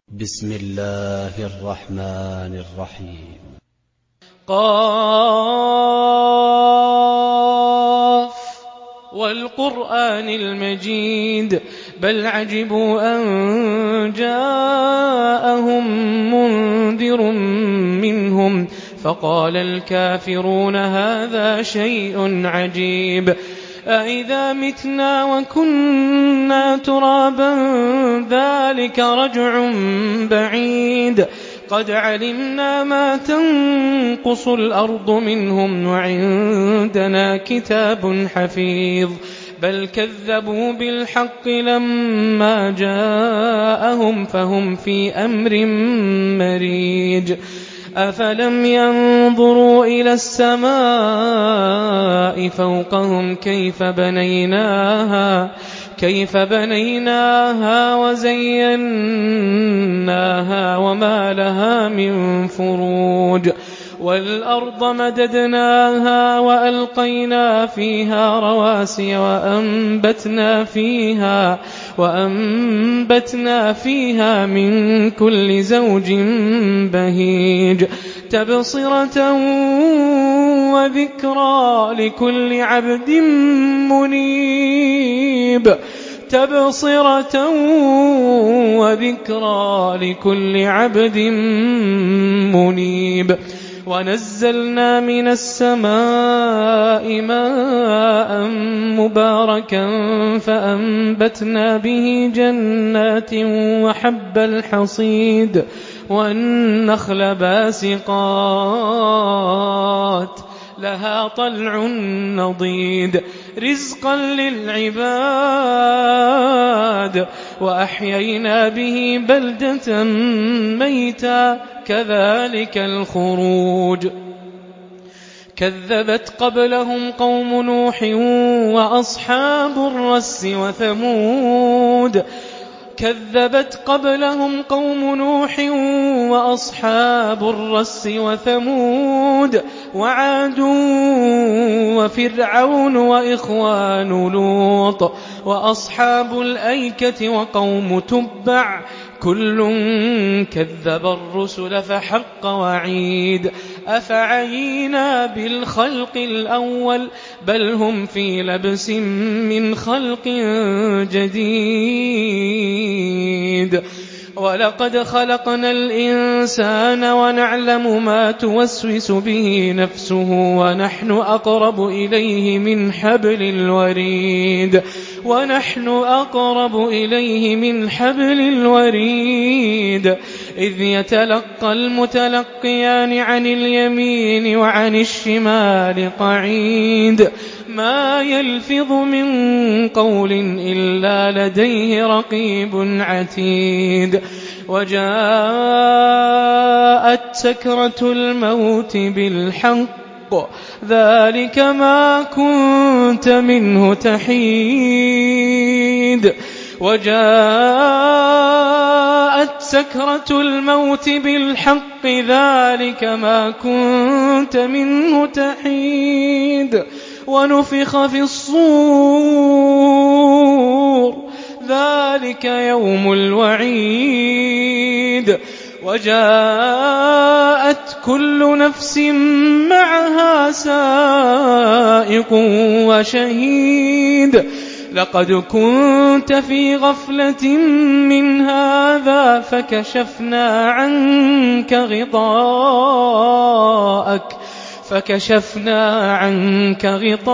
بسم الله الرحمن الرحيم. قاف والقرآن المجيد بل عجبوا أن جاءهم منذر منهم فقال الكافرون هذا شيء عجيب أإذا متنا وكنا ترابا ذلك رجع بعيد قد علمنا ما تنقص الأرض منهم وعندنا كتاب حفيظ بل كذبوا بالحق لما جاءهم فهم في أمر مريج أفلم ينظروا إلى السماء فوقهم كيف بنيناها وزيناها وما لها من فروج والأرض مددناها وألقينا فيها رواسي وأنبتنا فيها من كل زوج بهيج تبصرة وذكرى لكل عبد منيب ونزلنا من السماء ماء مباركا فأنبتنا به جنات وحب الحصيد والنخل باسقات لها طلع نضيد رزقا للعباد وأحيينا به بلدة ميتا كذلك الخروج كذبت قبلهم قوم نوح وأصحاب الرس وثمود وعاد وفرعون وإخوان لوط وأصحاب الأيكة وقوم تبع كل كذب الرسل فحق وعيد أفعينا بالخلق الأول بل هم في لبس من خلق جديد ولقد خلقنا الإنسان ونعلم ما توسوس به نفسه ونحن أقرب إليه من حبل الوريد إذ يتلقى المتلقيان عن اليمين وعن الشمال قعيد ما يلفظ من قول إلا لديه رقيب عتيد وجاءت سكرة الموت بالحق ذلك ما كنت منه تحيد ونفخ في الصور ذلك يوم الوعيد وجاءت كل نفس معها سائق وشهيد لقد كنت في غفلة من هذا فكشفنا عنك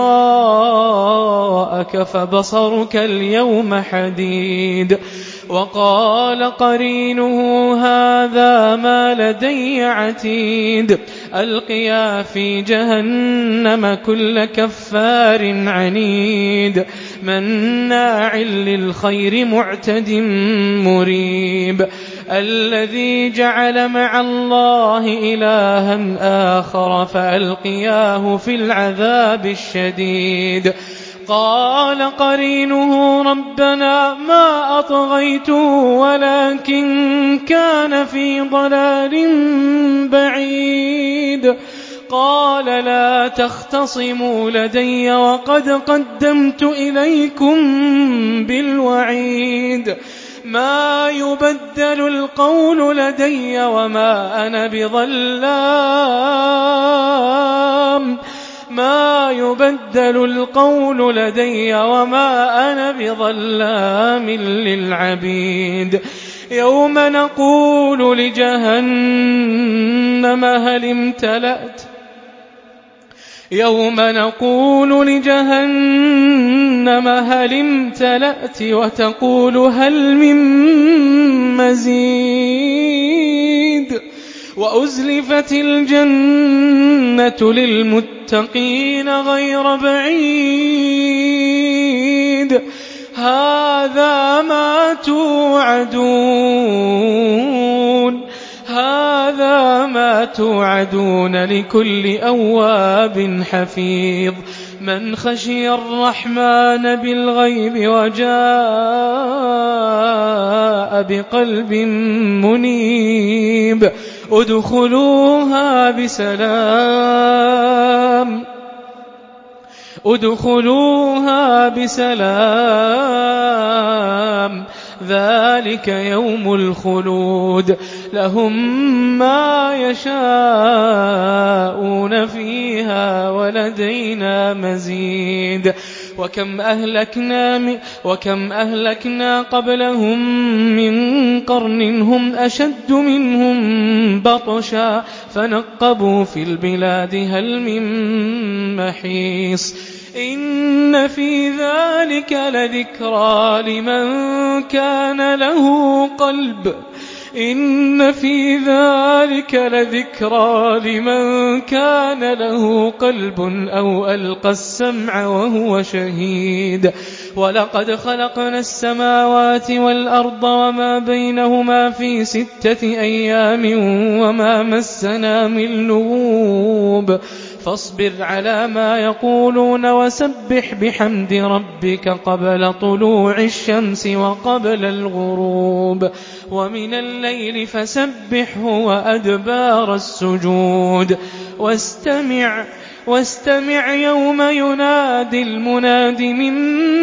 غطاءك فبصرك اليوم حديد وقال قرينه هذا ما لدي عتيد ألقيا في جهنم كل كفار عنيد مناع للخير معتد مريب الذي جعل مع الله إلها آخر فألقياه في العذاب الشديد قال قرينه ربنا ما أطغيته ولكن كان في ضلال بعيد قال لا تختصموا لدي وقد قدمت إليكم بالوعيد ما يبدل القول لدي وما أنا بظلام ما يبدل القول لدي وما أنا بظلام للعبيد يوم نقول لجهنم هل امتلأت وتقول هل من مزيد وأزلفت الجنة للمتقين غير بعيد هذا ما توعدون لكل أواب حفيظ من خشي الرحمن بالغيب وجاء بقلب منيب ادخلوها بسلام ذلك يوم الخلود لهم ما يشاءون فيها ولدينا مزيد وكم أهلكنا قبلهم من قرن هم أشد منهم بطشا فنقبوا في البلاد هل من محيص إن في ذلك لذكرى لمن كان له قلب أو ألقى السمع وهو شهيد ولقد خلقنا السماوات والأرض وما بينهما في 6 أيام وما مسنا من لغوب فاصبر على ما يقولون وسبح بحمد ربك قبل طلوع الشمس وقبل الغروب ومن الليل فسبحه وأدبار السجود واستمع يوم ينادي المناد من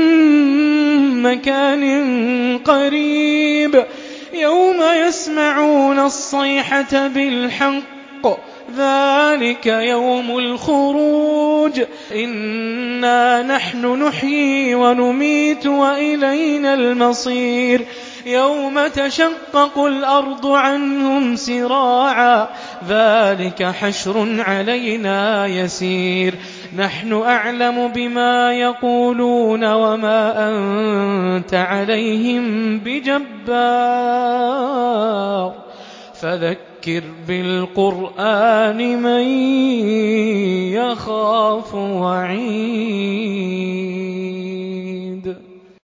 مكان قريب يوم يسمعون الصيحة بالحق ذلك يوم الخروج إنا نحن نحيي ونميت وإلينا المصير يوم تشقق الأرض عنهم سراعا ذلك حشر علينا يسير نحن أعلم بما يقولون وما أنت عليهم بجبار فذكر بالقرآن من يخاف وعيد